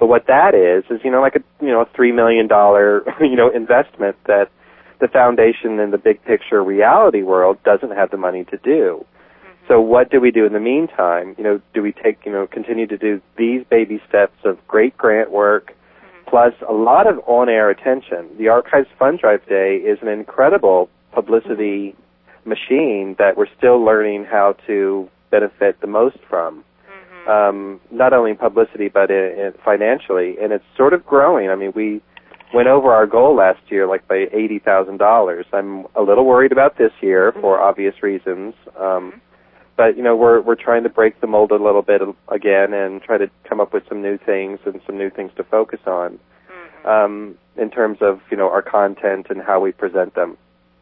But what that is like a $3 million investment that the foundation in the big picture reality world doesn't have the money to do. So what do we do in the meantime? Do we continue to do these baby steps of great grant work, plus a lot of on-air attention? The Archives Fund Drive Day is an incredible publicity machine that we're still learning how to benefit the most from. Not only in publicity, but financially, and it's sort of growing. I mean, we went over our goal last year, like by $80,000. I'm a little worried about this year for obvious reasons, but we're trying to break the mold a little bit again and try to come up with some new things and some new things to focus on in terms of our content and how we present them.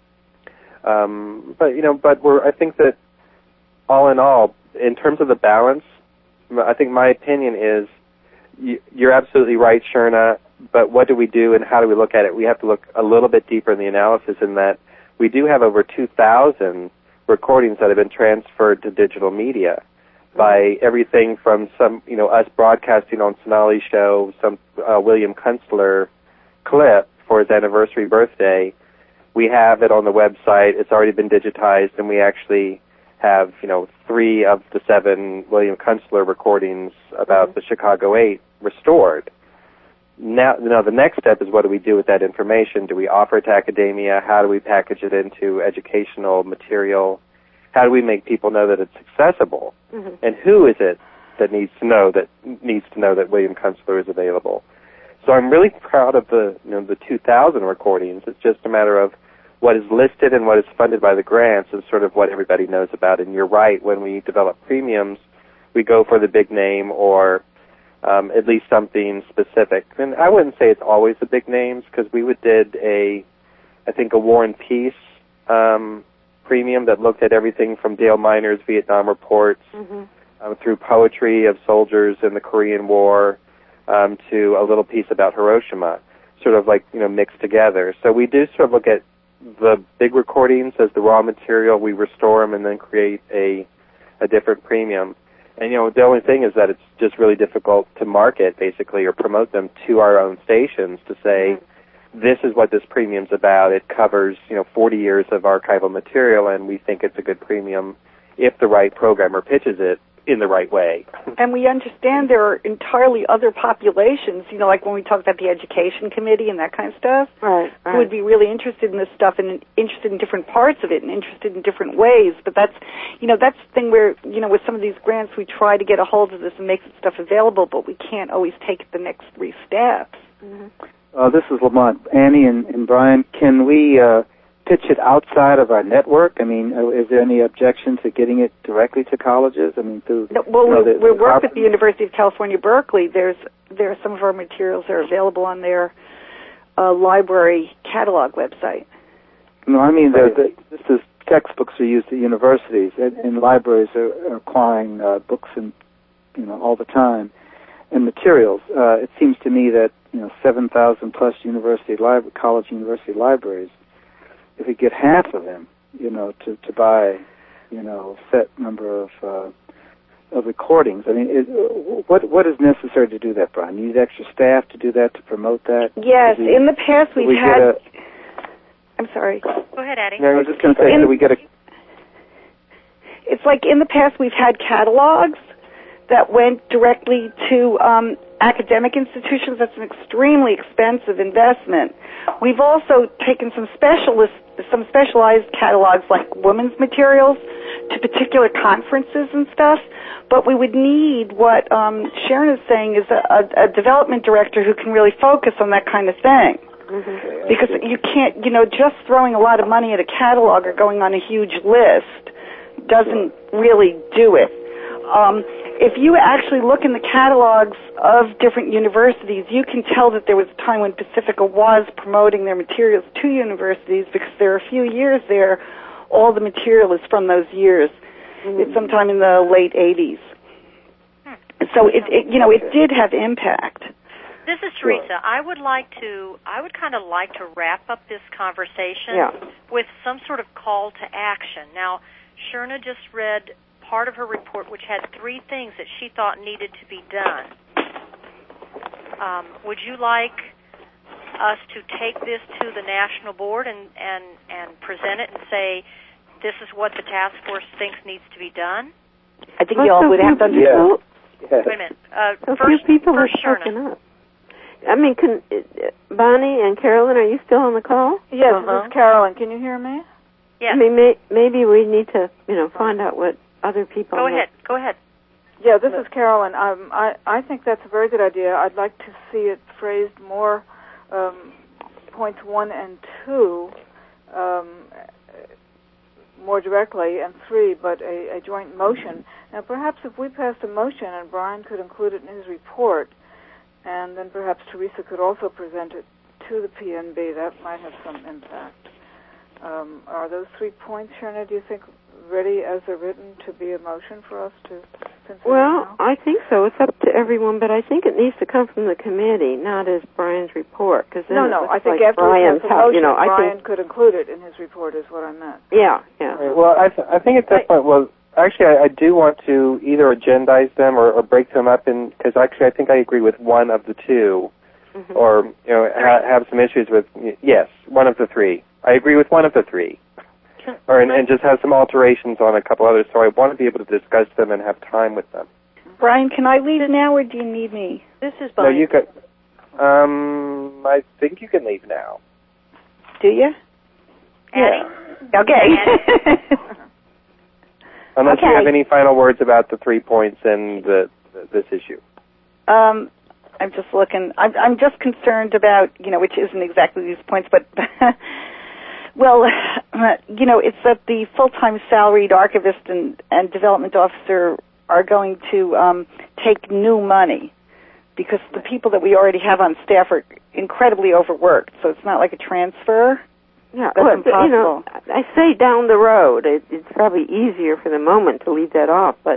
But I think that all in all, in terms of the balance, I think my opinion is you're absolutely right, Sherna, but what do we do and how do we look at it? We have to look a little bit deeper in the analysis in that we do have over 2,000 recordings that have been transferred to digital media by everything from some, us broadcasting on Sonali's show, some William Kunstler clip for his anniversary birthday. We have it on the website. It's already been digitized, and we actually have, 3 of the 7 William Kunstler recordings about the Chicago 8 restored. Now, the next step is what do we do with that information? Do we offer it to academia? How do we package it into educational material? How do we make people know that it's accessible? And who is it that needs to know that William Kunstler is available? So I'm really proud of the 2,000 recordings. It's just a matter of what is listed and what is funded by the grants is sort of what everybody knows about. And you're right, when we develop premiums, we go for the big name or at least something specific. And I wouldn't say it's always the big names, because we did a War and Peace premium that looked at everything from Dale Miner's Vietnam reports through poetry of soldiers in the Korean War to a little piece about Hiroshima, sort of like, mixed together. So we do sort of look at the big recordings as the raw material. We restore them and then create a different premium. And, the only thing is that it's just really difficult to market, basically, or promote them to our own stations to say, this is what this premium's about. It covers, 40 years of archival material, and we think it's a good premium if the right programmer pitches it in the right way. And we understand there are entirely other populations, like when we talk about the education committee and that kind of stuff, who would be really interested in this stuff and interested in different parts of it and interested in different ways. But that's, that's the thing where, with some of these grants, we try to get a hold of this and make stuff available, but we can't always take the next 3 steps. This is Lamont. Annie and Brian, can we pitch it outside of our network? I mean, is there any objection to getting it directly to colleges? I mean, through we work with the University of California, Berkeley. There are some of our materials that are available on their library catalog website. No, I mean, this is textbooks are used at universities, and libraries are acquiring books and all the time, and materials. It seems to me that 7,000 plus college university libraries, if we get half of them, to buy, a set number of recordings. I mean, what is necessary to do that, Brian? You need extra staff to do that, to promote that? Yes, in the past we've had. I'm sorry. Go ahead, Addie. No, I was just going to say, we get a. It's like in the past we've had catalogs that went directly to academic institutions. That's an extremely expensive investment. We've also taken some specialized catalogs like women's materials to particular conferences and stuff, but we would need what Sharon is saying is a development director who can really focus on that kind of thing. Because you can't, just throwing a lot of money at a catalog or going on a huge list doesn't really do it. If you actually look in the catalogs of different universities, you can tell that there was a time when Pacifica was promoting their materials to universities, because there are a few years there, all the material is from those years. It's sometime in the late 80s. So it did have impact. This is Teresa. I would kind of like to wrap up this conversation with some sort of call to action. Now, Sherna just read part of her report, which had 3 things that she thought needed to be done. would you like us to take this to the national board and present it and say, this is what the task force thinks needs to be done? I think you all would have to understand. Wait a minute. So few people have spoken up. I mean, Bonnie and Carolyn, are you still on the call? Yes, this is Carolyn. Can you hear me? Yes. I mean, maybe we need to, find out what other people. Go ahead. Yeah, this is Carolyn. I think that's a very good idea. I'd like to see it phrased more, points 1 and 2, more directly, and 3, but a joint motion. Now, perhaps if we passed a motion and Brian could include it in his report, and then perhaps Teresa could also present it to the PNB, that might have some impact. Are those 3 points, Sherna, do you think, ready as they're written to be a motion for us to consider? Well, now? I think so. It's up to everyone, but I think it needs to come from the committee, not as Brian's report. Cause then No, I think like after we pass the motion, I Brian think, could include it in his report is what I meant. Yeah. Right. Well, I think at this point, actually, I do want to either agendize them or break them up because actually I think I agree with one of the two, or have some issues with one of the 3. I agree with one of the 3, and just have some alterations on a couple others. So I want to be able to discuss them and have time with them. Brian, can I leave now, or do you need me? This is Bonnie. No, you could. I think you can leave now. Do you? Addie? Yeah. Okay. Unless you have any final words about the 3 points and this issue. I'm just looking. I'm just concerned about, which isn't exactly these points, but, well, it's that the full-time salaried archivist and development officer are going to take new money because the people that we already have on staff are incredibly overworked, so it's not like a transfer. Yeah, That's impossible. I say down the road. It's probably easier for the moment to leave that off, but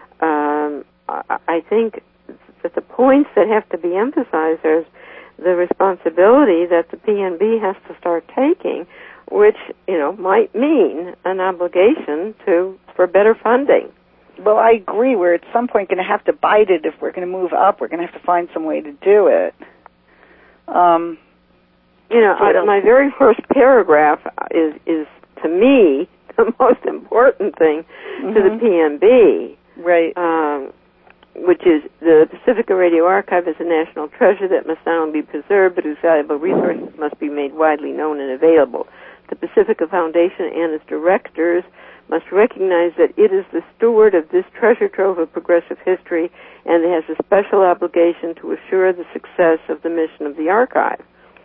I think that the points that have to be emphasized is the responsibility that the PNB has to start taking, which, might mean an obligation for better funding. Well, I agree. We're at some point going to have to bite it if we're going to move up. We're going to have to find some way to do it. My very first paragraph is to me the most important thing to the PNB. Right. Which is the Pacifica Radio Archive is a national treasure that must not only be preserved, but whose valuable resources must be made widely known and available. The Pacifica Foundation and its directors must recognize that it is the steward of this treasure trove of progressive history, and it has a special obligation to assure the success of the mission of the archive.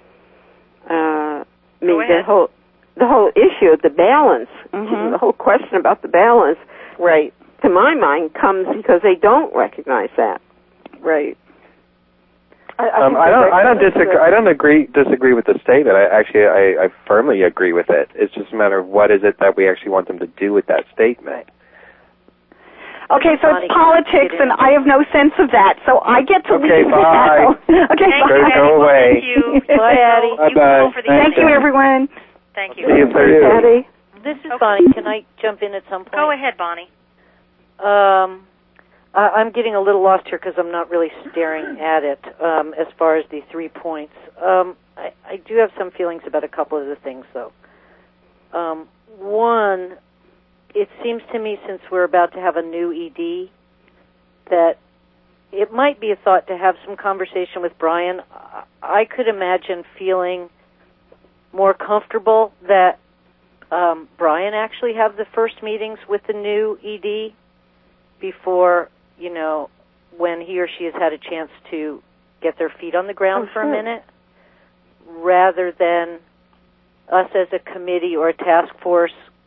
The whole issue of the balance, the whole question about the balance, right, to my mind, comes because they don't recognize that. Right. I don't disagree with the statement. I firmly agree with it. It's just a matter of what is it that we actually want them to do with that statement. Okay, so it's politics, and I have no sense of that, so I get to leave now. Okay, bye. Go away. Thank you. Bye, Addie. Bye-bye. Thank you, everyone. Thank you. See you Thursday. Addie? This is Bonnie. Can I jump in at some point? Go ahead, Bonnie. I'm getting a little lost here because I'm not really staring at it as far as the 3 points. I do have some feelings about a couple of the things, though. One, it seems to me, since we're about to have a new ED, that it might be a thought to have some conversation with Brian. I could imagine feeling more comfortable that Brian actually have the first meetings with the new ED before, when he or she has had a chance to get their feet on the ground for a minute, rather than us as a committee or a task force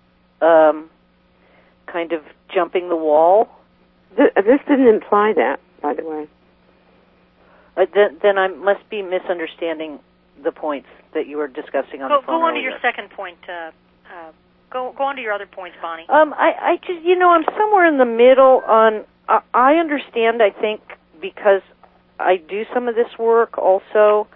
kind of jumping the wall. This didn't imply that, by the way. Then I must be misunderstanding the points that you were discussing on the phone. Go on to your second point. Go on to your other points, Bonnie. I just, I'm somewhere in the middle on. I understand. I think because I do some of this work also.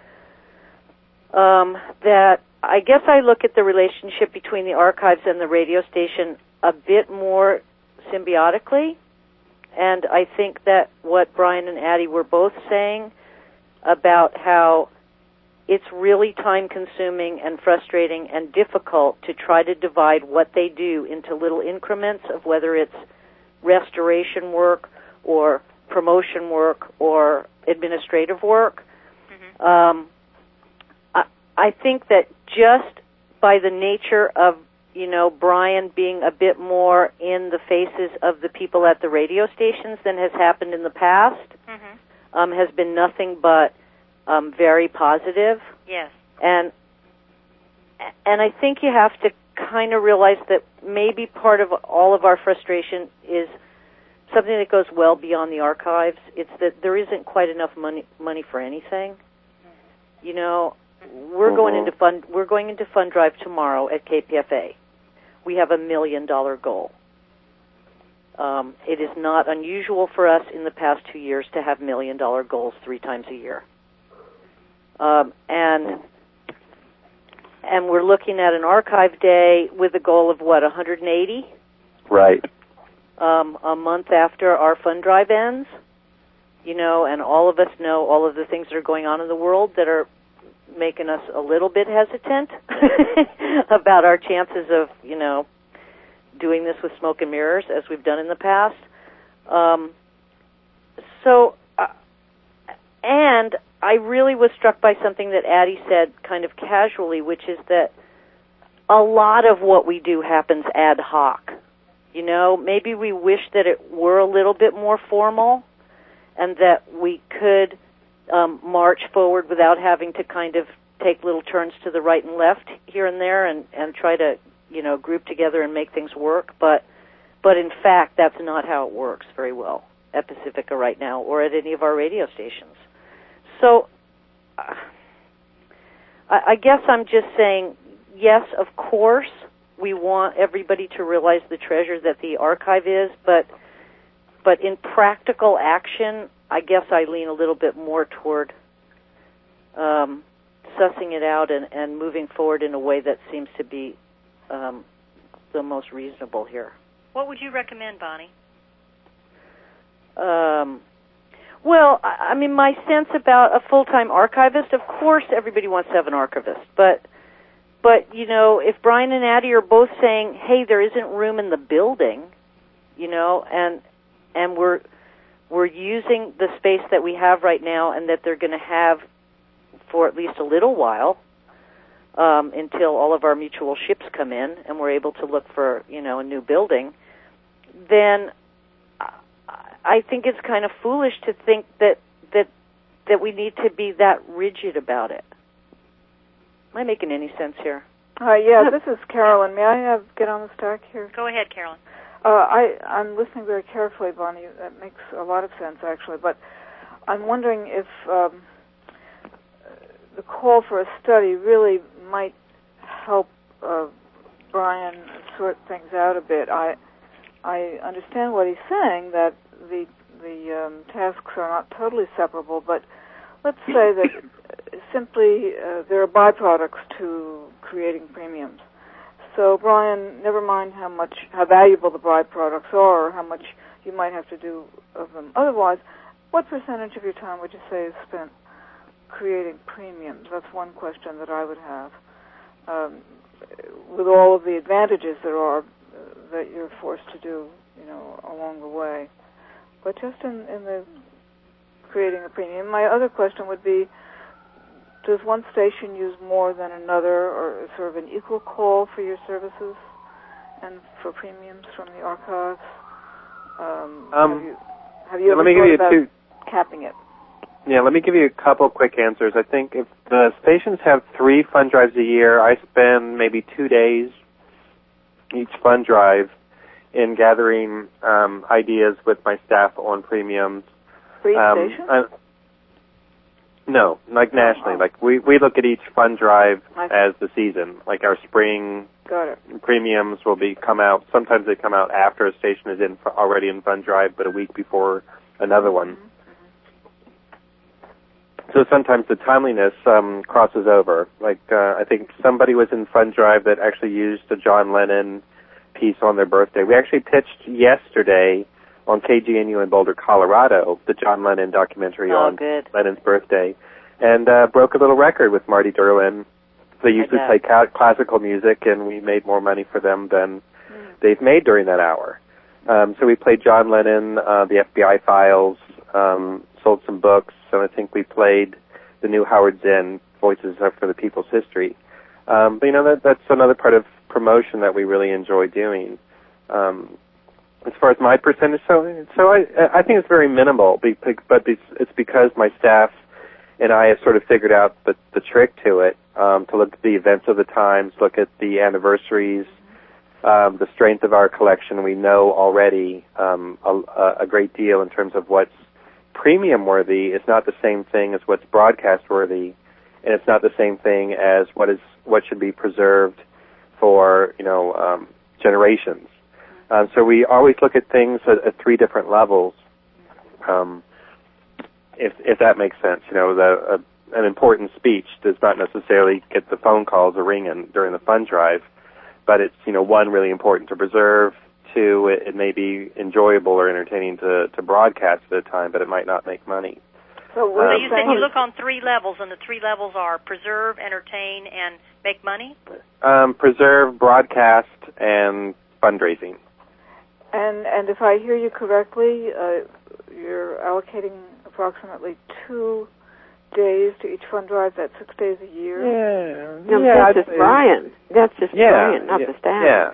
That I guess I look at the relationship between the archives and the radio station a bit more symbiotically, and I think that what Brian and Addie were both saying about how it's really time-consuming and frustrating and difficult to try to divide what they do into little increments of whether it's restoration work or promotion work or administrative work. Mm-hmm. I think that just by the nature of, Brian being a bit more in the faces of the people at the radio stations than has happened in the past, mm-hmm. Has been nothing but very positive. Yes. And I think you have to kind of realize that maybe part of all of our frustration is something that goes well beyond the archives. It's that there isn't quite enough money for anything. We're going into fund drive tomorrow at KPFA. We have $1 million goal. It is not unusual for us in the past 2 years to have $1 million goals 3 times a year. And we're looking at an archive day with a goal of 180? Right. A month after our fund drive ends, and all of us know all of the things that are going on in the world that are making us a little bit hesitant about our chances of, doing this with smoke and mirrors as we've done in the past. And I really was struck by something that Addie said kind of casually, which is that a lot of what we do happens ad hoc. Maybe we wish that it were a little bit more formal and that we could march forward without having to kind of take little turns to the right and left here and there and try to, group together and make things work. But in fact, that's not how it works very well at Pacifica right now or at any of our radio stations. So I guess I'm just saying, yes, of course, we want everybody to realize the treasure that the archive is, but in practical action, I guess I lean a little bit more toward sussing it out and moving forward in a way that seems to be the most reasonable here. What would you recommend, Bonnie? Well, I mean, my sense about a full-time archivist, of course everybody wants to have an archivist, but if Brian and Addie are both saying, hey, there isn't room in the building, and we're using the space that we have right now and that they're going to have for at least a little while until all of our mutual ships come in and we're able to look for, a new building, then I think it's kind of foolish to think that we need to be that rigid about it. Am I making any sense here? Yeah, this is Carolyn. May I get on the stack here? Go ahead, Carolyn. I'm listening very carefully, Bonnie. That makes a lot of sense, actually. But I'm wondering if the call for a study really might help Brian sort things out a bit. I understand what he's saying, that the tasks are not totally separable, but let's say that simply there are byproducts to creating premiums. So, Brian, never mind how valuable the byproducts are or how much you might have to do of them. Otherwise, what percentage of your time would you say is spent creating premiums? That's one question that I would have. With all of the advantages there are that you're forced to do, along the way. But just in the creating a premium. My other question would be, does one station use more than another, or sort of an equal call for your services and for premiums from the archives? Have you ever thought about capping it? Yeah, let me give you a couple quick answers. I think if the stations have 3 fund drives a year, I spend maybe 2 days each fund drive in gathering ideas with my staff on premiums. For each station? No, like nationally. Like we look at each fund drive as the season. Like our spring premiums will come out. Sometimes they come out after a station is already in fund drive, but a week before another one. So sometimes the timeliness crosses over. Like I think somebody was in fund drive that actually used a John Lennon piece on their birthday. We actually pitched yesterday on KGNU in Boulder, Colorado, the John Lennon documentary on Lennon's birthday. and broke a little record with Marty Derwin. They usually play classical music, and we made more money for them than they've made during that hour. So we played John Lennon, the FBI Files, sold some books, and I think we played the new Howard Zinn, Voices for the People's History. But that's another part of promotion that we really enjoy doing. As far as my percentage, so I think it's very minimal, but it's because my staff and I have sort of figured out the trick to it, to look at the events of the times, look at the anniversaries, the strength of our collection. We know already a great deal in terms of what's premium worthy. It's not the same thing as what's broadcast worthy, and it's not the same thing as what should be preserved for generations. So we always look at things at three different levels, if that makes sense. An important speech does not necessarily get the phone calls ringing during the fund drive, but it's one, really important to preserve. Two, it may be enjoyable or entertaining to broadcast at a time, but it might not make money. So you said you look on three levels, and the three levels are preserve, entertain, and make money? Preserve, broadcast, and fundraising. And if I hear you correctly, you're allocating approximately 2 days to each fund drive. That's 6 days a year. That's just Brian. That's just Brian, not the staff. Yeah.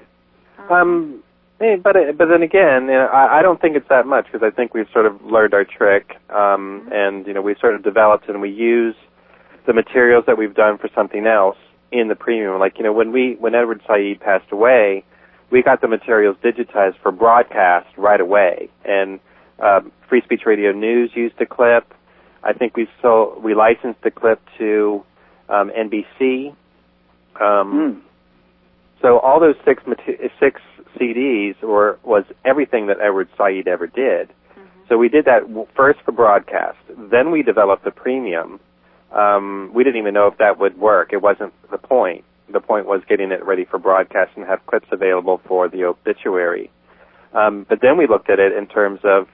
But then again, I don't think it's that much, because I think we've sort of learned our trick, and we've sort of developed, and we use the materials that we've done for something else in the premium. Like when Edward Said passed away, we got the materials digitized for broadcast right away, and Free Speech Radio News used the clip. I think we licensed the clip to NBC. So all those six CDs was everything that Edward Said ever did. So we did that first for broadcast. Then we developed the premium. We didn't even know if that would work. It wasn't the point. The point was getting it ready for broadcast and have clips available for the obituary. But then we looked at it in terms of,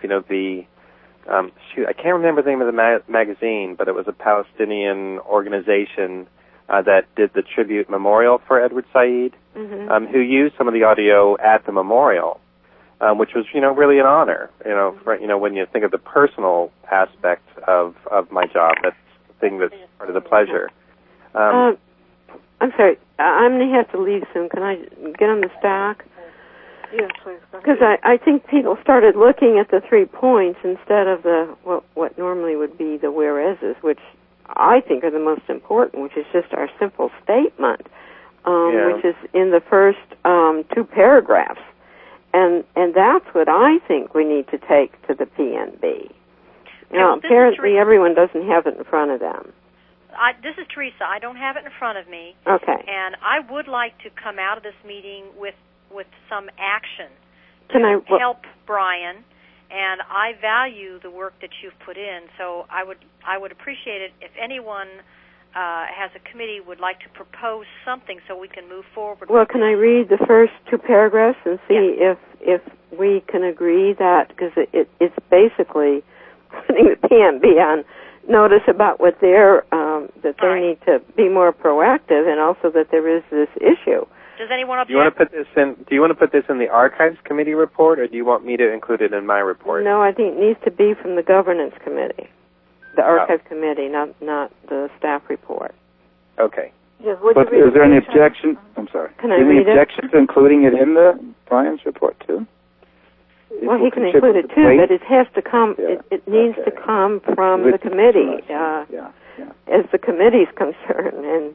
I can't remember the name of the magazine, but it was a Palestinian organization that did the tribute memorial for Edward Said, who used some of the audio at the memorial, which was, really an honor. When you think of the personal aspect of my job, that's the thing that's part of the pleasure. I'm sorry, I'm going to have to leave soon. Can I get on the stack? Yes, please. Because I think people started looking at the 3 points instead of what normally would be the whereases, which I think are the most important, which is just our simple statement, which is in the first 2 paragraphs. And that's what I think we need to take to the PNB. Now, apparently everyone doesn't have it in front of them. This is Teresa. I don't have it in front of me. Okay. And I would like to come out of this meeting with some action help Brian, and I value the work that you've put in. So I would appreciate it if anyone has a committee would like to propose something so we can move forward. Well, can I read the first 2 paragraphs and see if we can agree that, because it's basically putting the PNB on notice about what that they need to be more proactive, and also that there is this issue. Does anyone object? Do you want to put this in the Archives Committee report, or do you want me to include it in my report? No, I think it needs to be from the Governance Committee, the Archives Committee, not the staff report. Okay. Yes, but is there any objection? I'm sorry. Can I read any objection to including it in the Brian's report too? Well, he can include it too, but it has to come. It needs to come from the committee, as the committee's concerned. And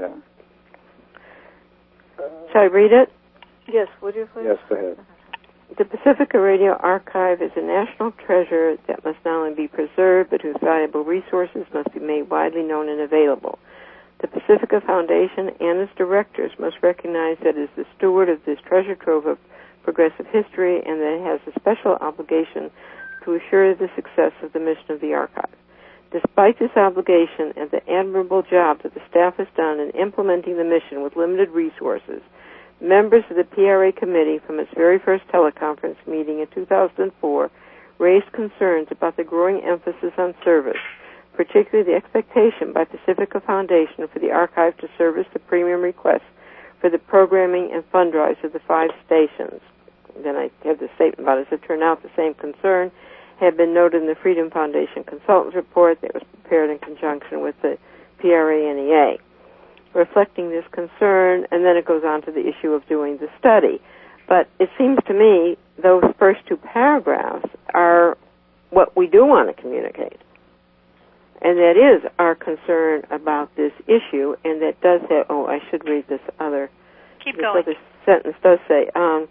shall I read it? Yes, would you please? Yes, go ahead. The Pacifica Radio Archive is a national treasure that must not only be preserved, but whose valuable resources must be made widely known and available. The Pacifica Foundation and its directors must recognize that it is the steward of this treasure trove of progressive history, and that it has a special obligation to assure the success of the mission of the archive. Despite this obligation and the admirable job that the staff has done in implementing the mission with limited resources, members of the PRA committee from its very first teleconference meeting in 2004 raised concerns about the growing emphasis on service, particularly the expectation by Pacifica Foundation for the archive to service the premium requests for the programming and fund drives of the 5 stations. Then I have the statement about it. As it turned out, the same concern had been noted in the Freedom Foundation Consultants Report that was prepared in conjunction with the PRANEA. Reflecting this concern, and then it goes on to the issue of doing the study. But it seems to me those first 2 paragraphs are what we do want to communicate. And that is our concern about this issue, and that does have, I should read this other. Keep going. Other sentence does say,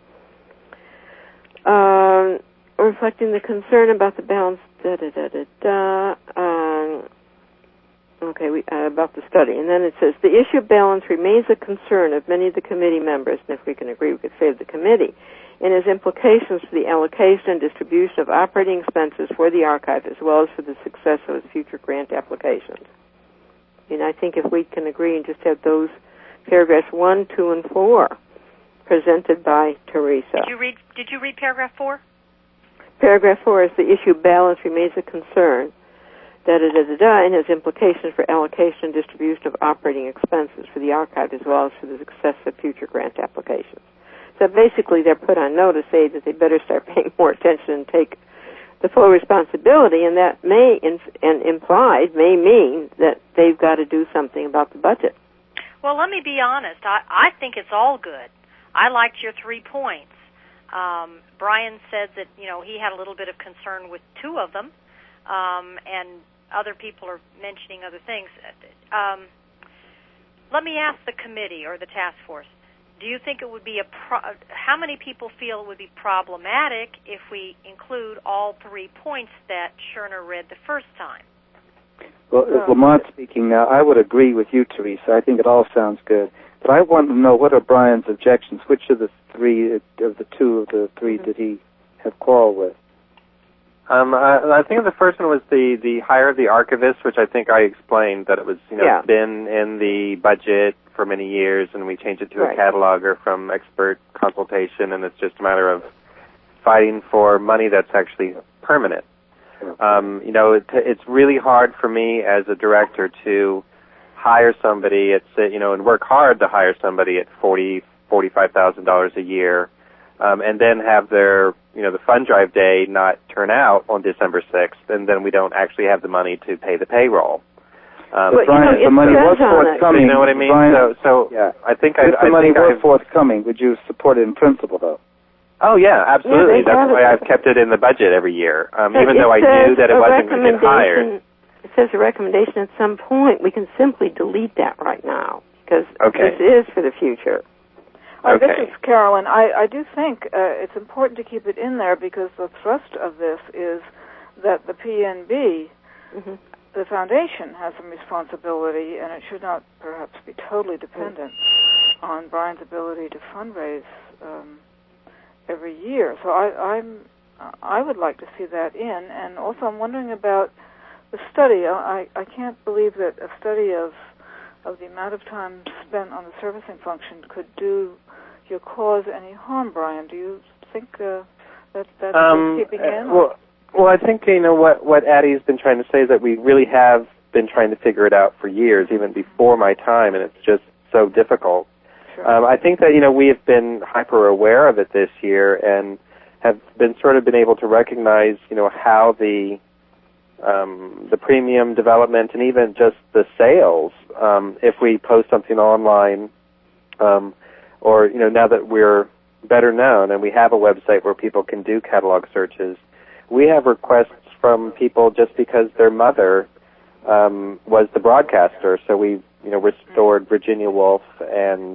reflecting the concern about the balance, about the study. And then it says, the issue of balance remains a concern of many of the committee members, and if we can agree, we could say of the committee, and has implications for the allocation and distribution of operating expenses for the archive, as well as for the success of its future grant applications. And I think if we can agree and just have those paragraphs 1, 2, and 4 presented by Teresa. Did you read paragraph 4? Paragraph 4 is the issue of balance remains a concern, and has implications for allocation and distribution of operating expenses for the archive, as well as for the success of future grant applications. So basically, they're put on notice, say that they better start paying more attention and take the full responsibility, and that may, implied, may mean that they've got to do something about the budget. Well, let me be honest. I think it's all good. I liked your 3 points. Brian said that, he had a little bit of concern with 2 of them, and other people are mentioning other things. Let me ask the committee or the task force. Do you think it would be how many people feel it would be problematic if we include all 3 points that Sherna read the first time? Well, as Lamont speaking now, I would agree with you, Teresa. I think it all sounds good. But I want to know, what are Brian's objections? Which of the 2 of the 3 did he have quarrel with? I think the first one was the hire of the archivist, which I think I explained that it was been in the budget for many years, and we changed it to a cataloger from expert consultation, and it's just a matter of fighting for money that's actually permanent. It's really hard for me as a director to hire somebody and work hard to hire somebody at $45,000 a year, and then have their the fund drive day not turn out on December 6th, and then we don't actually have the money to pay the payroll. But Brian, the money was forthcoming. You know what I mean? Brian, I think if the money was forthcoming, would you support it in principle, though? Oh, yeah, absolutely. That's why I've kept it in the budget every year, even though I knew that it wasn't going to get hired. It says a recommendation at some point. We can simply delete that right now, because this is for the future. This is Carolyn. I do think it's important to keep it in there, because the thrust of this is that the PNB, the foundation, has some responsibility, and it should not perhaps be totally dependent on Brian's ability to fundraise every year. So I would like to see that in, and also I'm wondering about the study. I can't believe that a study of the amount of time spent on the servicing function could do your cause any harm, Brian. Do you think that's keeping in? Well, I think what Addie's been trying to say is that we really have been trying to figure it out for years, even before my time, and it's just so difficult. Sure. I think that we have been hyper aware of it this year, and have been able to recognize how the premium development and even just the sales, if we post something online, or now that we're better known and we have a website where people can do catalog searches, we have requests from people just because their mother was the broadcaster. So we restored Virginia Woolf and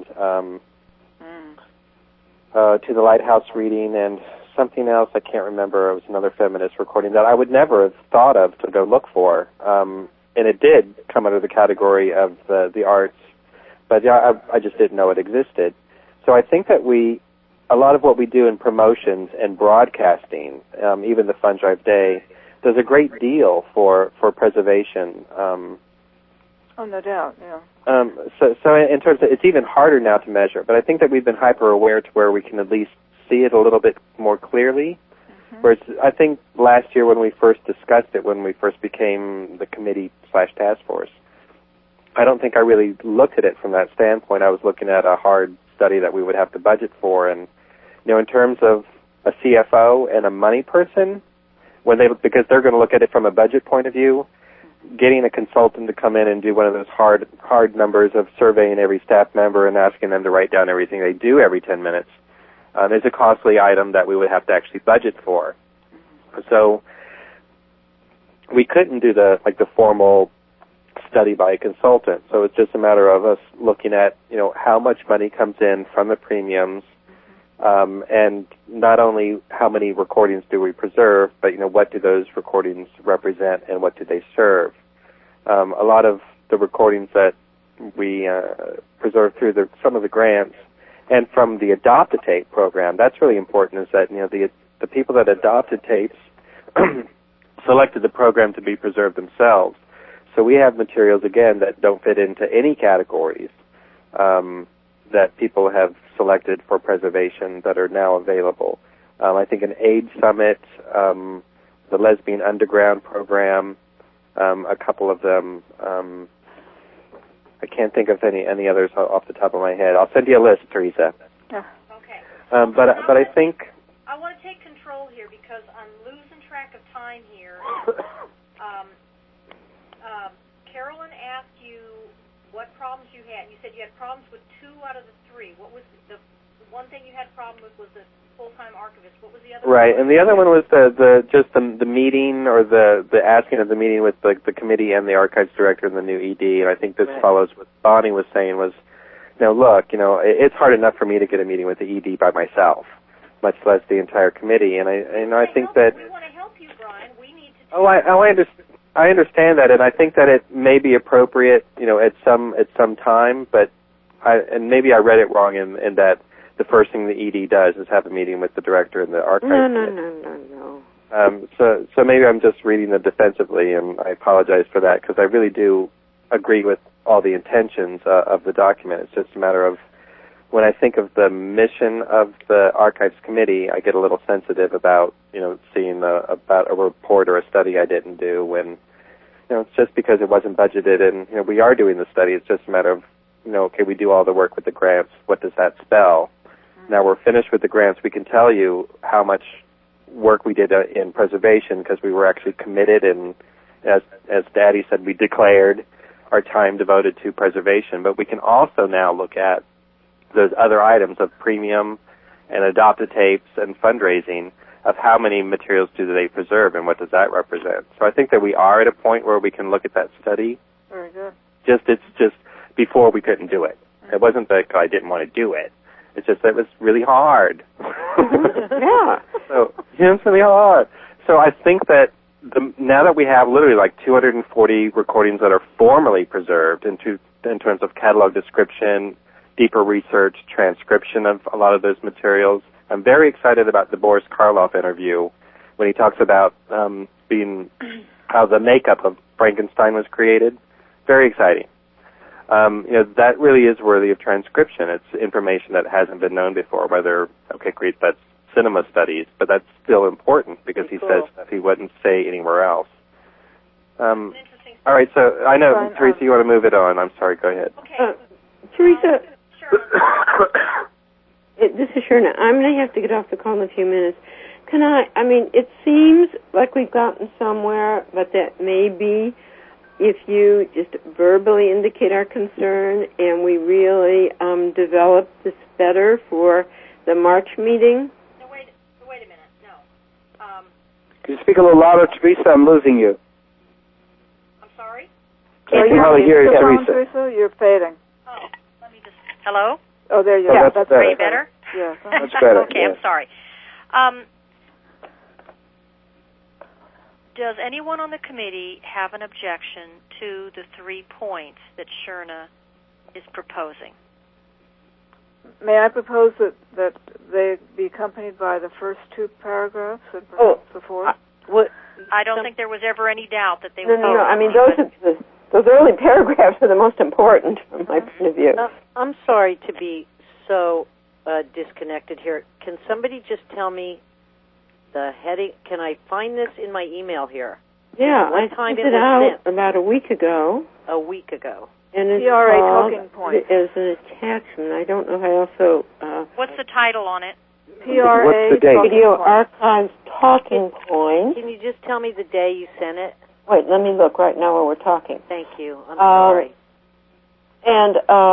to the Lighthouse reading, and something else I can't remember. It was another feminist recording that I would never have thought of to go look for, and it did come under the category of the arts, but I just didn't know it existed. So I think that a lot of what we do in promotions and broadcasting, even the Fund Drive Day, does a great deal for preservation. No doubt, yeah. So in terms of, it's even harder now to measure, but I think that we've been hyper aware to where we can at least see it a little bit more clearly. Whereas I think last year when we first discussed it, when we first became the committee/task force, I don't think I really looked at it from that standpoint. I was looking at a hard study that we would have to budget for, and in terms of a CFO and a money person, because they're going to look at it from a budget point of view, getting a consultant to come in and do one of those hard numbers of surveying every staff member and asking them to write down everything they do every 10 minutes is a costly item that we would have to actually budget for. So we couldn't do the formal study by a consultant. So it's just a matter of us looking at how much money comes in from the premiums, and not only how many recordings do we preserve, but what do those recordings represent and what do they serve. A lot of the recordings that we preserve through some of the grants and from the Adopt-A-Tape program, that's really important, is that the people that adopted tapes selected the program to be preserved themselves. So we have materials, again, that don't fit into any categories that people have selected for preservation that are now available. I think an AIDS Summit, the Lesbian Underground program, a couple of them. I can't think of any others off the top of my head. I'll send you a list, Teresa. Yeah. Okay. But I think I want to take control here because I'm losing track of time here. Carolyn asked you what problems you had. You said you had problems with 2 out of the 3. What was the one thing you had a problem with? Was the full-time archivist. What was the other one? Right, and the other one was the meeting, or the asking of the meeting with the committee and the archives director and the new ED. And I think this follows what Bonnie was saying was, look, it's hard enough for me to get a meeting with the ED by myself, much less the entire committee. And I think that we want to help you, Brian. We need to. I understand that, and I think that it may be appropriate, at some time, but maybe I read it wrong in that the first thing the ED does is have a meeting with the director and the archives. No. So maybe I'm just reading it defensively, and I apologize for that, because I really do agree with all the intentions of the document. It's just a matter of, when I think of the mission of the Archives Committee, I get a little sensitive about, seeing about a report or a study I didn't do when, it's just because it wasn't budgeted, and, we are doing the study. It's just a matter of, okay, we do all the work with the grants. What does that spell? Now we're finished with the grants. We can tell you how much work we did in preservation, because we were actually committed, and as Daddy said, we declared our time devoted to preservation. But we can also now look at those other items of premium and adopted tapes and fundraising, of how many materials do they preserve and what does that represent. So I think that we are at a point where we can look at that study. Very good. It's just before we couldn't do it. It wasn't that I didn't want to do it. It's just that it was really hard. Yeah. So it's really hard. So I think that now that we have literally like 240 recordings that are formally preserved in terms of catalog description, deeper research, transcription of a lot of those materials, I'm very excited about the Boris Karloff interview when he talks about how the makeup of Frankenstein was created. Very exciting. That really is worthy of transcription. It's information that hasn't been known before, great, that's cinema studies, but that's still important because he says that he wouldn't say anywhere else. All right, so I know, Teresa, you want to move it on. I'm sorry, go ahead. Okay. Teresa, this is Sherna. I'm going to have to get off the call in a few minutes. It seems like we've gotten somewhere, but that maybe if you just verbally indicate our concern and we really develop this better for the March meeting. No, wait a minute. No. Can you speak a little louder, Teresa? I'm losing you. I'm sorry? Can't hardly hear you, Teresa. You're fading. Oh, let me just. Hello? Oh, there you go. Yeah, that's Are you better? Yeah. Much better. Okay, yeah. I'm sorry. Does anyone on the committee have an objection to the 3 points that Sherna is proposing? May I propose that they be accompanied by the first 2 paragraphs and perhaps the fourth? I don't think there was ever any doubt that they would. No. Those early paragraphs are the most important from my point of view. I'm sorry to be so disconnected here. Can somebody just tell me the heading. Can I find this in my email here? Yeah, what I time sent it it out was sent? about a week ago. A week ago. And it's PRA called, Talking Points. as an attachment. I don't know how also... What's the title on it? PRA What's the date? Talking Video Points. Archives Talking Points. Can you just tell me the day you sent it? Wait, let me look right now while we're talking. Thank you. I'm sorry. And,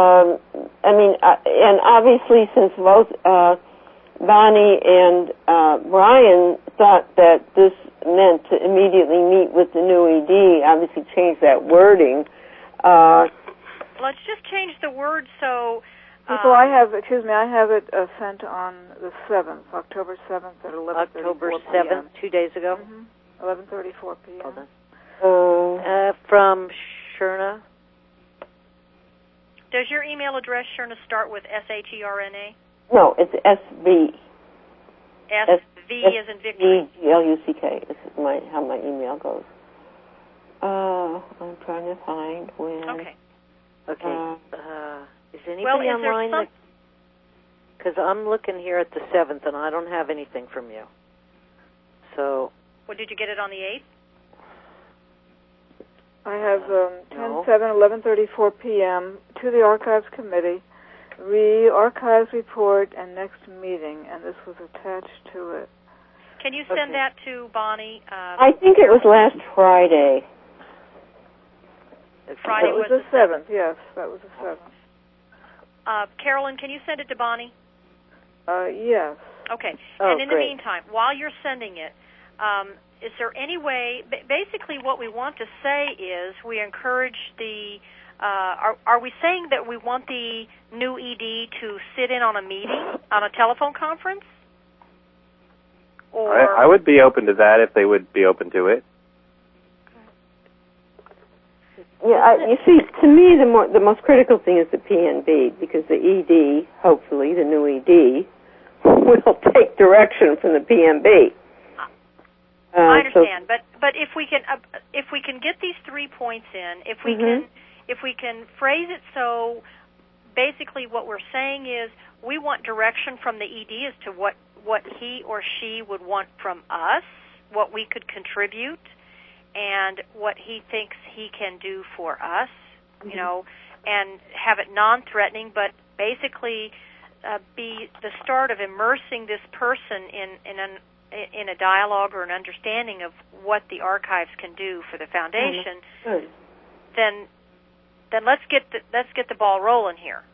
and obviously since both Bonnie and Brian thought that this meant to immediately meet with the new ED, obviously change that wording. Let's just change the word so... I have it sent on the 7th, October 7th at 11:34 October p.m. 7th, 2 days ago? 11:34 p.m. From Sherna. Does your email address, Sherna, start with SHERNA? No, it's SV. SV as in Victory? SVGLUCK is how my email goes. I'm trying to find when... Okay. Is anybody online? Because I'm looking here at the 7th, and I don't have anything from you. So... Well, did you get it on the 8th? I have 10/7, 11:34 p.m. to the Archives Committee, Archives report and next meeting, and this was attached to it. Can you send that to Bonnie? I think it was last Friday. Friday was the 7th. Yes, that was the 7th. Carolyn, can you send it to Bonnie? Yes. Okay. Oh, and in great. the meantime, while you're sending it, is there any way, basically what we want to say is we encourage the, are we saying that we want the new ED to sit in on a meeting, on a telephone conference? Or I would be open to that if they would be open to it. Yeah, you see, to me, the most critical thing is the PNB, because the ED, hopefully, the new ED, will take direction from the PNB. I understand, but if we can get these 3 points in, if we can phrase it so, basically what we're saying is we want direction from the ED as to what he or she would want from us, what we could contribute, and what he thinks he can do for us, you know, and have it non-threatening, but basically be the start of immersing this person in a dialogue or an understanding of what the archives can do for the foundation. Then let's get the ball rolling here.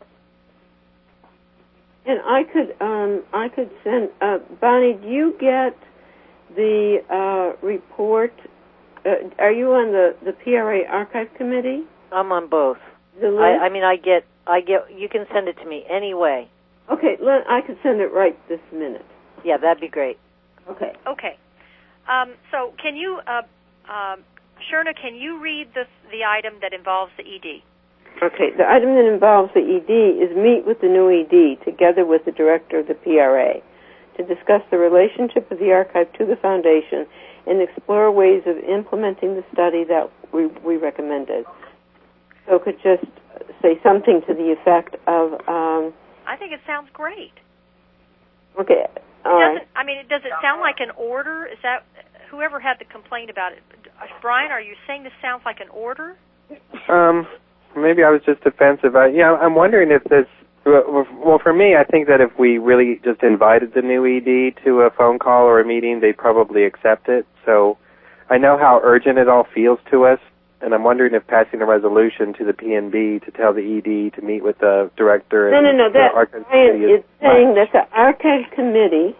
And I could send Bonnie. Do you get the report? Are you on the PRA Archive Committee? I'm on both. I get. You can send it to me anyway. Okay, I could send it right this minute. Yeah, that'd be great. Okay. Okay. So can you, Sherna, can you read the item that involves the ED? Okay. The item that involves the ED is meet with the new ED together with the director of the PRA to discuss the relationship of the archive to the foundation and explore ways of implementing the study that we recommended. So it could just say something to the effect of... I think it sounds great. Okay. Does it sound like an order? Is that whoever had the complaint about it? Brian, are you saying this sounds like an order? Maybe I was just defensive. I'm wondering if this. Well, for me, I think that if we really just invited the new ED to a phone call or a meeting, they'd probably accept it. So I know how urgent it all feels to us, and I'm wondering if passing a resolution to the PNB to tell the ED to meet with the director and the Archives Committee is saying that the Archives Committee,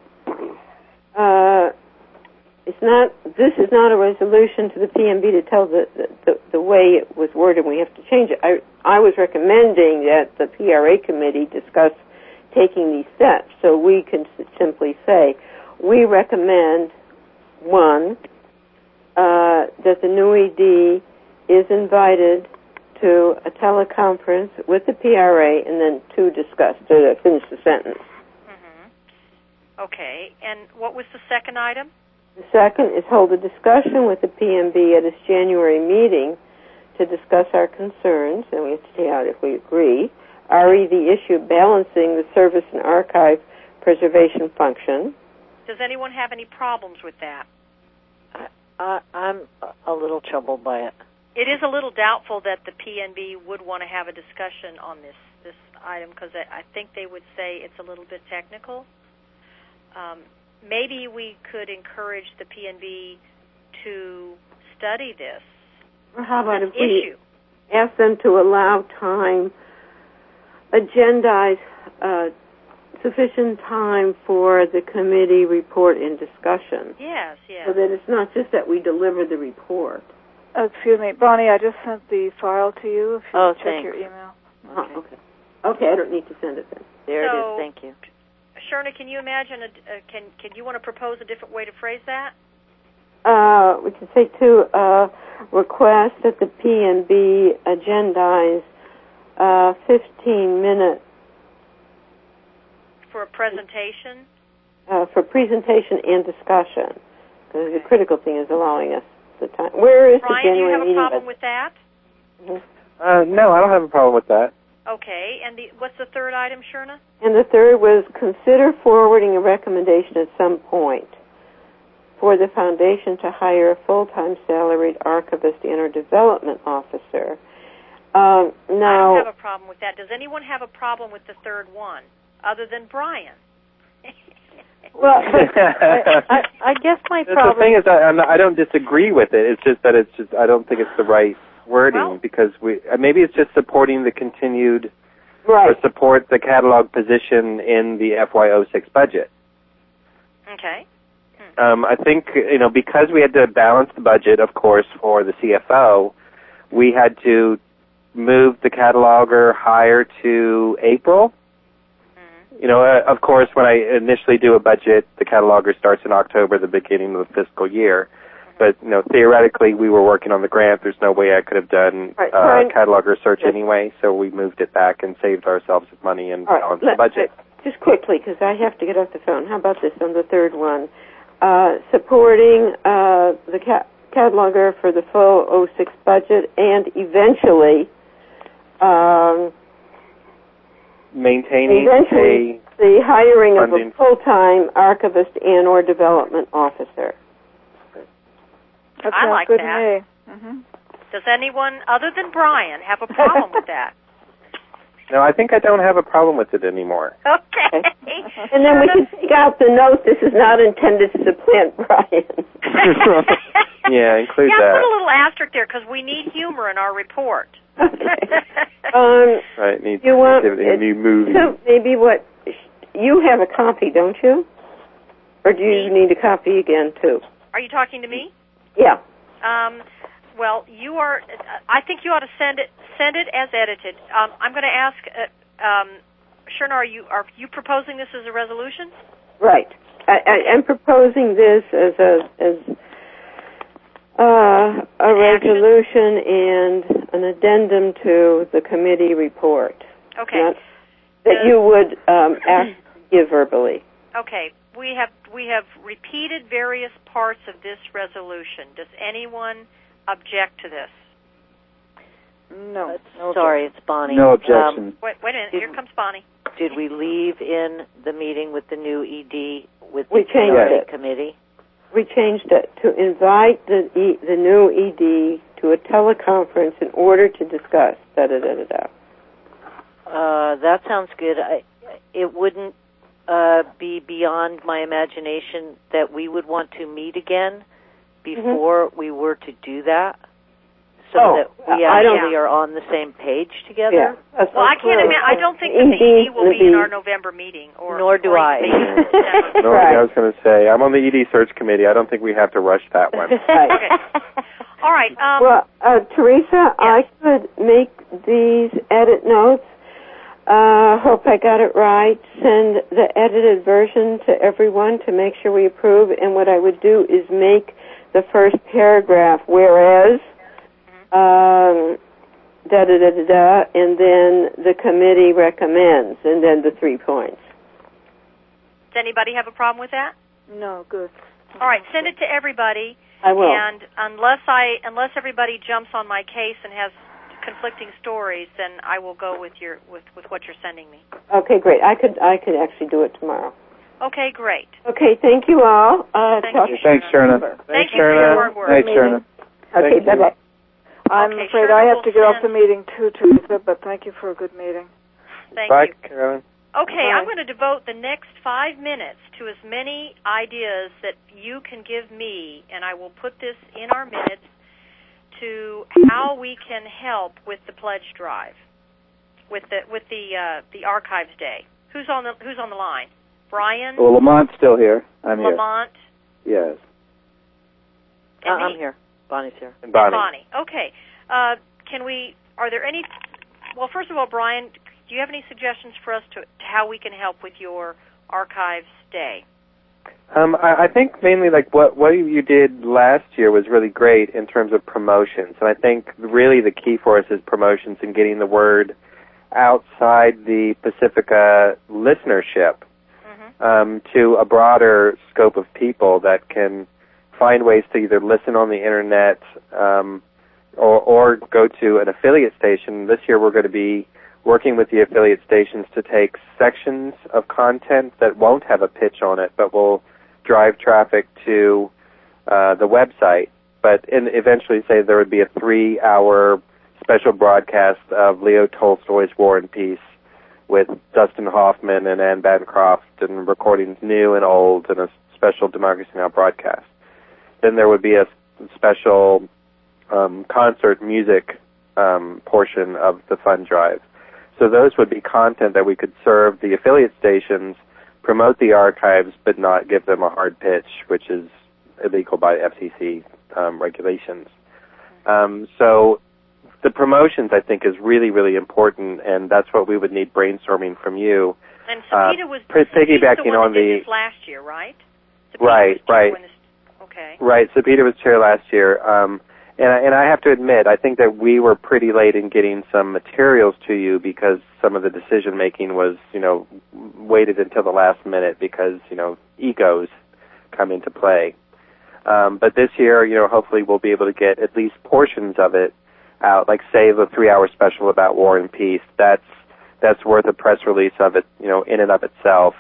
this is not a resolution to the PNB to tell the way it was worded. We have to change it. I was recommending that the PRA Committee discuss taking these steps, so we can simply say, we recommend, one, that the new ED is invited to a teleconference with the PRA, and then to finish the sentence. Mm-hmm. Okay, and what was the second item? The second is hold a discussion with the PNB at its January meeting to discuss our concerns, and we have to see out if we agree, the issue of balancing the service and archive preservation function, Does anyone have any problems with that? I'm a little troubled by it. It is a little doubtful that the PNB would want to have a discussion on this item because I think they would say it's a little bit technical. Maybe we could encourage the PNB to study this. Or how about if we ask them to allow time, agendize sufficient time for the committee report and discussion? Yes. So that it's not just that we deliver the report. Excuse me, Bonnie, I just sent the file to you. If you check your email. Okay, I don't need to send it then. There it is. Thank you. Sherna, can you imagine? Can you want to propose a different way to phrase that? We can say to request that the PNB agendize 15-minute for a presentation. For presentation and discussion, because the critical thing is allowing us the time. Where is Brian, the January do you have a problem with that? Mm-hmm. No, I don't have a problem with that. Okay, and what's the third item, Sherna? And the third was consider forwarding a recommendation at some point for the foundation to hire a full-time salaried archivist and or development officer. I don't have a problem with that. Does anyone have a problem with the third one, other than Brian? Well, I guess my problem... The thing is, I don't disagree with it. It's just that I don't think it's the right wording because maybe it's just supporting the continued or support the catalog position in the FY06 budget. Okay. I think because we had to balance the budget, of course, for the CFO, we had to move the cataloger higher to April. Of course, when I initially do a budget, the cataloger starts in October, the beginning of the fiscal year. But, theoretically, we were working on the grant. There's no way I could have done cataloger search anyway, so we moved it back and saved ourselves money and balanced the budget. Just quickly, because I have to get off the phone. How about this on the third one? Supporting the cataloger for the full 06 budget and eventually... maintaining the hiring of a full-time archivist and or development officer. I like that. Mm-hmm. Does anyone other than Brian have a problem with that? No, I think I don't have a problem with it anymore. Okay. And then we can take out the note, this is not intended to supplant Brian. Yeah, include that. Yeah, put a little asterisk there because we need humor in our report. Okay. Right, need a new movie. So maybe you have a copy, don't you? Or do you need a copy again, too? Are you talking to me? Yeah. Well, you are. I think you ought to send it as edited. I'm going to ask. Sherna, are you proposing this as a resolution? Right. I'm proposing this as a resolution and an addendum to the committee report. Okay. That you would ask to give verbally. Okay. We have repeated various parts of this resolution. Does anyone object to this? No. Sorry, it's Bonnie. No objection. Wait a minute. Here comes Bonnie. Did we leave in the meeting with the new ED with the PRA committee? We changed it to invite the new ED to a teleconference in order to discuss da-da-da-da-da. That sounds good. It wouldn't be beyond my imagination that we would want to meet again before we were to do that, so that we actually are on the same page together. Yeah. Well, I can't imagine. I don't think that the ED will be in our November meeting. Nor do I. No, I was going to say, I'm on the ED search committee. I don't think we have to rush that one. Okay. All right. Teresa, I could make these edit notes. Hope I got it right. Send the edited version to everyone to make sure we approve. And what I would do is make the first paragraph, whereas, da-da-da-da-da, and then the committee recommends, and then the 3 points. Does anybody have a problem with that? No, good. All right, send it to everybody. I will. And unless everybody jumps on my case and has conflicting stories, then I will go with what you're sending me. Okay, great. I could actually do it tomorrow. Okay, great. Okay, thank you all. Thanks, Sherna. Thank you for your hard work. Thanks, Sherna. Okay, bye-bye. I'm afraid I have to get off the meeting too, Teresa, but thank you for a good meeting. Thank Bye, you. Carolyn. Okay, Bye. I'm going to devote the next 5 minutes to as many ideas that you can give me, and I will put this in our minutes to how we can help with the pledge drive, with the Archives Day. Who's on the line? Brian? Well, Lamont's still here. I'm here. Lamont? Yes. I'm here. Bonnie's here. And Bonnie. Okay. Are there any, well, first of all, Brian, do you have any suggestions for us to how we can help with your Archives Day? I think mainly like what you did last year was really great in terms of promotions. And I think really the key for us is promotions and getting the word outside the Pacifica listenership to a broader scope of people that can find ways to either listen on the internet or go to an affiliate station. This year we're going to be working with the affiliate stations to take sections of content that won't have a pitch on it but will drive traffic to the website. But eventually say there would be a 3-hour special broadcast of Leo Tolstoy's War and Peace with Dustin Hoffman and Anne Bancroft and recordings new and old and a special Democracy Now! Broadcast. Then there would be a special concert music portion of the fund drive. So those would be content that we could serve the affiliate stations, promote the archives, but not give them a hard pitch, which is illegal by FCC regulations. So the promotions, I think, is really, really important, and that's what we would need brainstorming from you. And Sapita was piggybacking on the did this last year, right? Right. Okay. Right. Sapita was chair last year, and I have to admit, I think that we were pretty late in getting some materials to you because some of the decision making was, waited until the last minute because egos come into play. But this year, hopefully we'll be able to get at least portions of it out, like say the 3-hour special about War and Peace. That's worth a press release of it, in and of itself.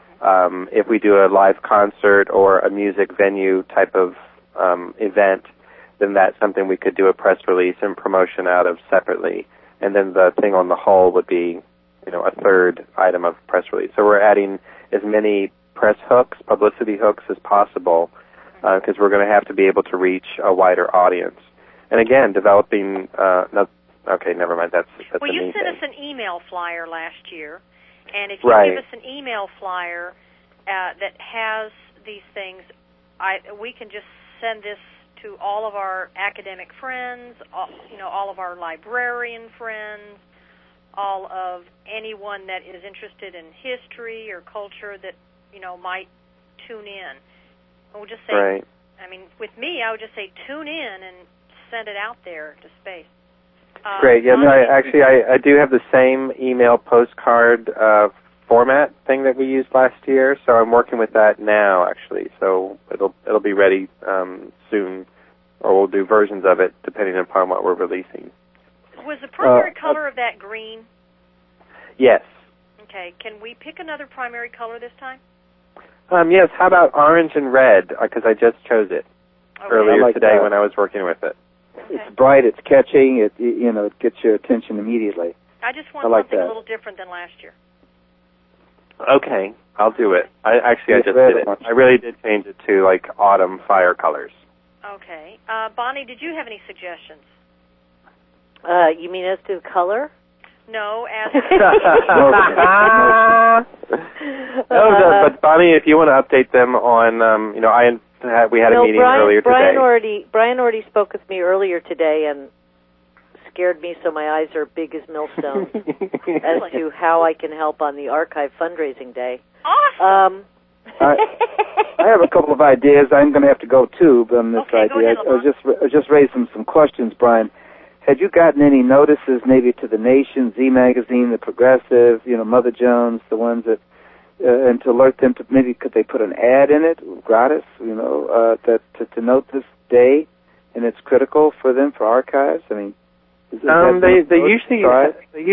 If we do a live concert or a music venue type of event, then that's something we could do a press release and promotion out of separately. And then the thing on the whole would be, a third item of press release. So we're adding as many press hooks, publicity hooks as possible, because we're going to have to be able to reach a wider audience. And again, developing, okay, never mind, that's well, you sent thing. us an email flyer last year, and if you give us an email flyer that has these things, we can just send this to all of our academic friends, all of our librarian friends, all of anyone that is interested in history or culture that, might tune in. And we'll just say, right. I mean, with me, I would just say tune in and send it out there to space. Great. Yeah, no, I do have the same email postcard format thing that we used last year, so I'm working with that now, actually. So it'll be ready soon, or we'll do versions of it depending upon what we're releasing. Was the primary color of that green? Yes. Okay. Can we pick another primary color this time? Yes. How about orange and red? Because I just chose it earlier today when I was working with it. Okay. It's bright. It's catchy. It gets your attention immediately. I just want something a little different than last year. Okay, I'll do it. I just did it. I really did change it to like autumn fire colors. Okay. Bonnie, did you have any suggestions? You mean as to color? No, as but Bonnie, if you want to update them on, we had a meeting earlier today. Brian already spoke with me earlier today and scared me so my eyes are big as millstones as to how I can help on the archive fundraising day. Awesome. I have a couple of ideas. I'm going to have to go too on this idea. I just raised some questions, Brian. Had you gotten any notices, maybe to The Nation, Z Magazine, The Progressive, Mother Jones, the ones that, and to alert them to maybe could they put an ad in it, gratis, that to note this day, and it's critical for them for archives. I mean,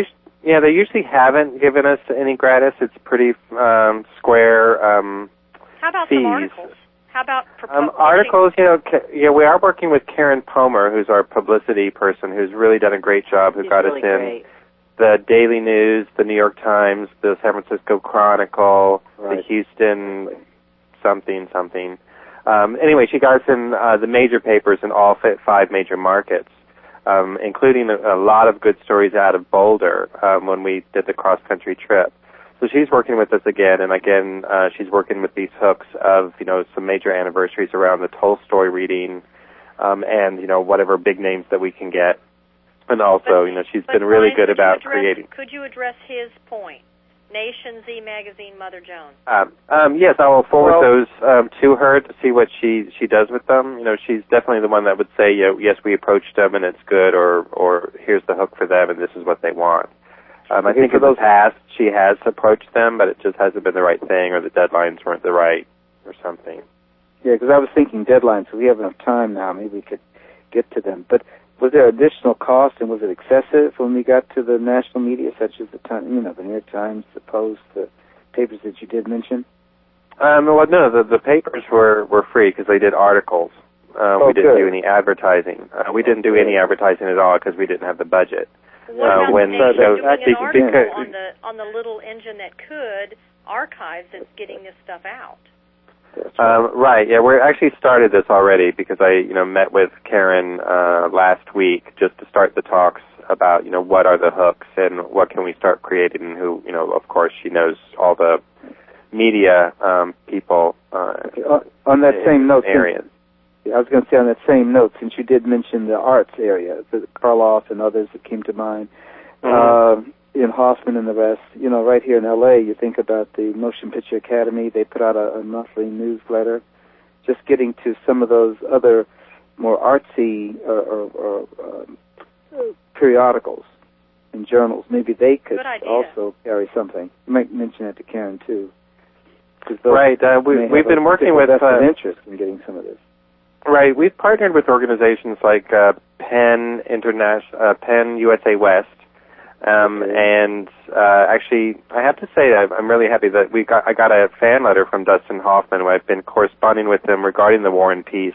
Yeah, they usually haven't given us any gratis. It's pretty square How about fees. some articles? How about articles? We are working with Karen Pomer, who's our publicity person, who's really done a great job. Who got really us in great. the Daily News, the New York Times, the San Francisco Chronicle, Right. the Houston something. Anyway, she got us in the major papers in all 5 major markets, including a lot of good stories out of Boulder when we did the cross-country trip. So she's working with us again, and again, she's working with these hooks of, some major anniversaries around the Tolstoy reading, and, whatever big names that we can get. And also, she's been really good about creating. Could you address his point? Nation, Z Magazine, Mother Jones. Yes, I will forward those to her to see what she does with them. She's definitely the one that would say, yes, we approached them and it's good, or here's the hook for them and this is what they want. I think in the past she has approached them, but it just hasn't been the right thing, or the deadlines weren't the right, or something. Yeah, because I was thinking deadlines. So we have enough time now. Maybe we could get to them. But was there additional cost, and was it excessive when we got to the national media, such as the New York Times, the Post, the papers that you did mention? Well, no, the papers were free because they did articles. We didn't do any advertising. We didn't do any advertising at all because we didn't have the budget. What about doing an article on the little engine that could archives that's getting this stuff out? Right. Yeah, we actually started this already because I, met with Karen last week just to start the talks about, what are the hooks and what can we start creating, and who, of course, she knows all the media people on that same note. Areas. I was going to say on that same note, since you did mention the arts area, the Karloff and others that came to mind, Ian Hoffman and the rest, right here in L.A., you think about the Motion Picture Academy. They put out a monthly newsletter. Just getting to some of those other more artsy or periodicals and journals. Maybe they could also carry something. You might mention that to Karen, too. Right. We've been working with interest in getting some of this. Right. We've partnered with organizations like Penn USA West, and actually, I have to say I'm really happy that I got a fan letter from Dustin Hoffman, who I've been corresponding with him regarding the War and Peace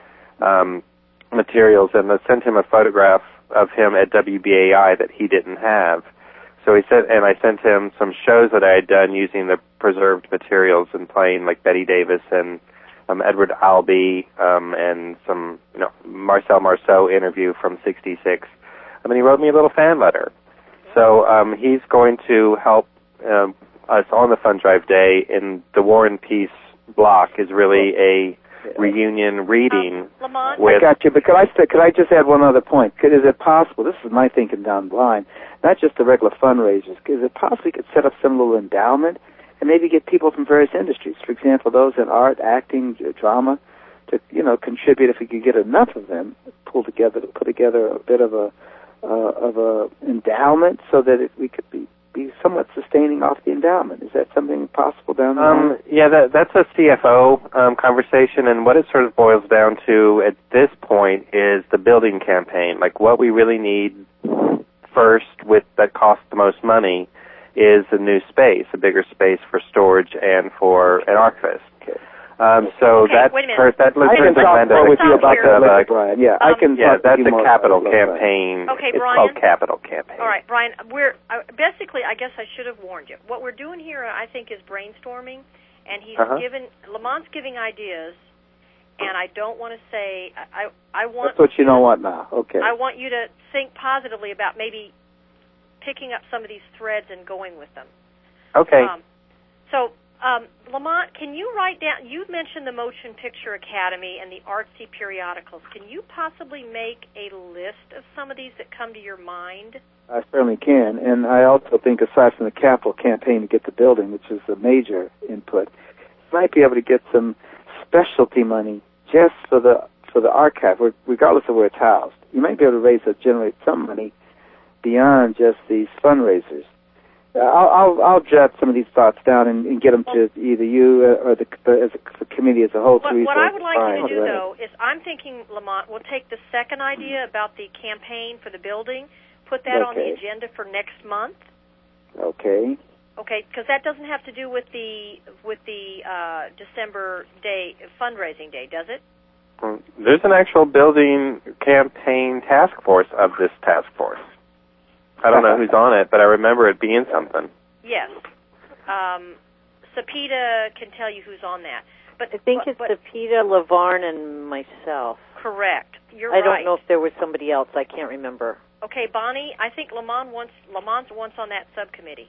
materials, and I sent him a photograph of him at WBAI that he didn't have. So I sent him some shows that I had done using the preserved materials and playing like Betty Davis and Edward Albee, and some, Marcel Marceau interview from '66. He wrote me a little fan letter. So he's going to help us on the Fund Drive Day, and the War and Peace block is really a reunion reading. Lamont? I got you, but could I just add one other point? Is it possible, this is my thinking down the line, not just the regular fundraisers, is it possible we could set up some little endowment and maybe get people from various industries, for example, those in art, acting, drama, to contribute if we could get enough of them, put together a bit of a endowment so that we could be somewhat sustaining off the endowment. Is that something possible down the line? Yeah, that's a CFO conversation, and what it sort of boils down to at this point is the building campaign. Like what we really need first, that costs the most money, is a new space, a bigger space for storage and for an archivist. So wait a minute. that I can talk more with you about that later, Brian. Yeah, I can. Yeah, that's a capital campaign. Okay, it's Brian. Called Capital Campaign. All right, Brian. Basically, I guess I should have warned you. What we're doing here, I think, is brainstorming, and he's Lamont's giving ideas, and I don't want to say I want. That's what you don't want now. Okay. I want you to think positively about maybe picking up some of these threads and going with them. Okay. Lamont, can you write down, you mentioned the Motion Picture Academy and the artsy periodicals. Can you possibly make a list of some of these that come to your mind? I certainly can, and I also think aside from the capital campaign to get the building, which is a major input, you might be able to get some specialty money just for the archive, regardless of where it's housed. You might be able to generate some money beyond just these fundraisers. I'll jot some of these thoughts down and get them to either you or the committee as a whole. What I would like you to do, though, is I'm thinking, Lamont, we'll take the second idea about the campaign for the building, put that on the agenda for next month, Okay. Okay, because that doesn't have to do with the December day fundraising day, does it? There's an actual building campaign task force of this task force. I don't know who's on it, but I remember it being something. Yes. Sapita can tell you who's on that. But I think it's Sapita, LaVarn, and myself. Correct. You're right. I don't know if there was somebody else. I can't remember. Okay, Bonnie, I think Lamont once on that subcommittee.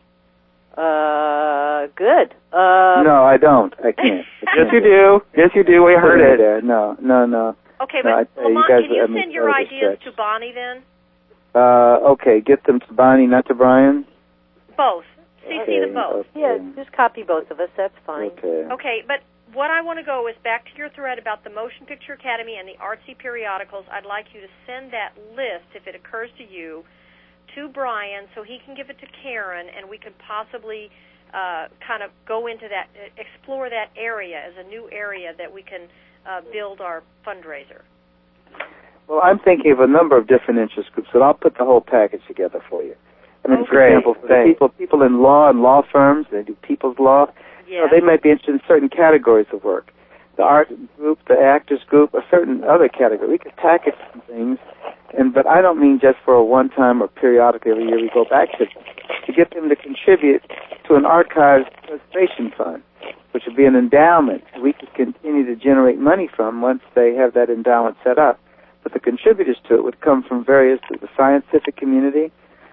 Good. No, I don't. I can't. Yes, you do. Yes, you do. We heard it. There. No. Okay, but Lamont, can you send your ideas to Bonnie then? Okay, get them to Bonnie, not to Brian? Both. CC them both. Okay. Yeah, just copy both of us. That's fine. Okay, but what I want to go is back to your thread about the Motion Picture Academy and the artsy periodicals. I'd like you to send that list, if it occurs to you, to Brian so he can give it to Karen, and we could possibly kind of go into that, explore that area as a new area that we can build our fundraiser. Well, I'm thinking of a number of different interest groups, and I'll put the whole package together for you. I mean, for example, people in law and law firms, they do people's law. Yeah. They might be interested in certain categories of work. The art group, the actors group, a certain other category. We could package some things, but I don't mean just for a one-time or periodically every year we go back to get them to contribute to an archives preservation fund, which would be an endowment we could continue to generate money from once they have that endowment set up. But the contributors to it would come from the scientific community,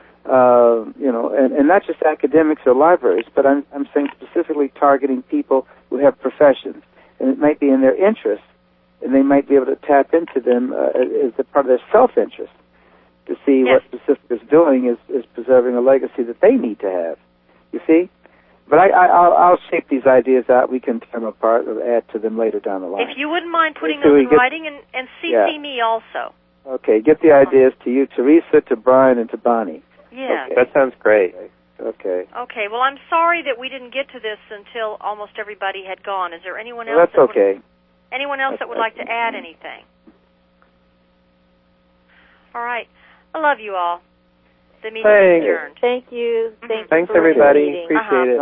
and not just academics or libraries, but I'm saying specifically targeting people who have professions, and it might be in their interest, and they might be able to tap into them as a part of their self-interest to see what Pacific is doing is preserving a legacy that they need to have. You see? But I'll shape these ideas out. We can tear them apart or add to them later down the line. If you wouldn't mind putting those in writing and CC me also. Okay, get the ideas to you, Teresa, to Brian, and to Bonnie. Yeah. Okay. That sounds great. Okay. Okay, well, I'm sorry that we didn't get to this until almost everybody had gone. Is there anyone else? Well, that's okay. Anyone else that would like to add anything? All right. I love you all. The meeting is adjourned. Thank you. Thanks, everybody. Appreciate it.